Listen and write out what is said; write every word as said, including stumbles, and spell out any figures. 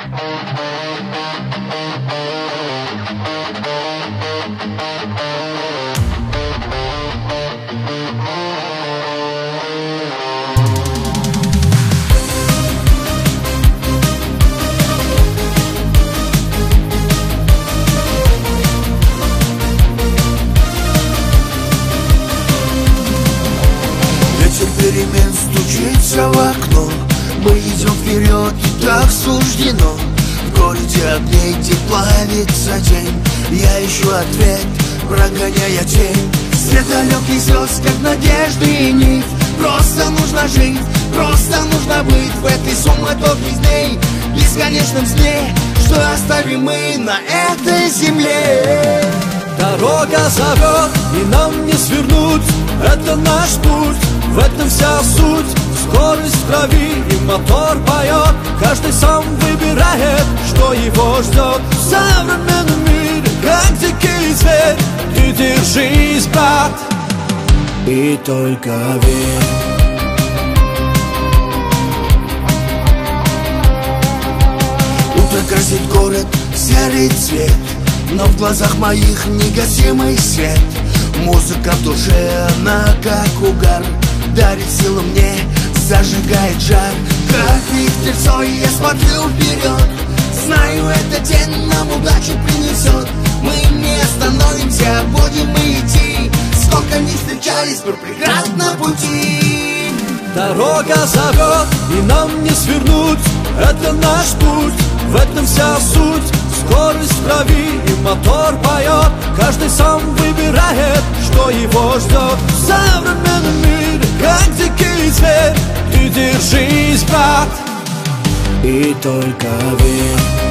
Перемен стучится в окно. Мы идем вперед, и так суждено. В городе огней тепла лится день. Я ищу ответ, прогоняя тень. Свет далеких звезд, как надежды и нить. Просто нужно жить, просто нужно быть в этой суматохе дней, бесконечном сне, что оставим мы на этой земле. Дорога зовет, и нам не свернуть. Это наш путь, в этом вся суть. Скорость в крови, и мотор поет. Каждый сам выбирает, что его ждет. В современном мире, как дикий зверь, ты держись, брат, и только верь. Утро красит город в серый цвет, но в глазах моих негасимый свет. Музыка в душе, она как угар, дарит силу мне, зажигает жар. Как ветерцо, я смотрю вперед, знаю, этот день нам удачу принесет. Мы не остановимся, будем мы идти. Сколько не встречались, но преград на пути. Дорога зовет, и нам не свернуть. Это наш путь, в этом вся суть. Скорость в крови, и мотор поет. Каждый сам выбирает, что его ждет. В современном мире, как дикий зверь, ты держись, брат, и только верь.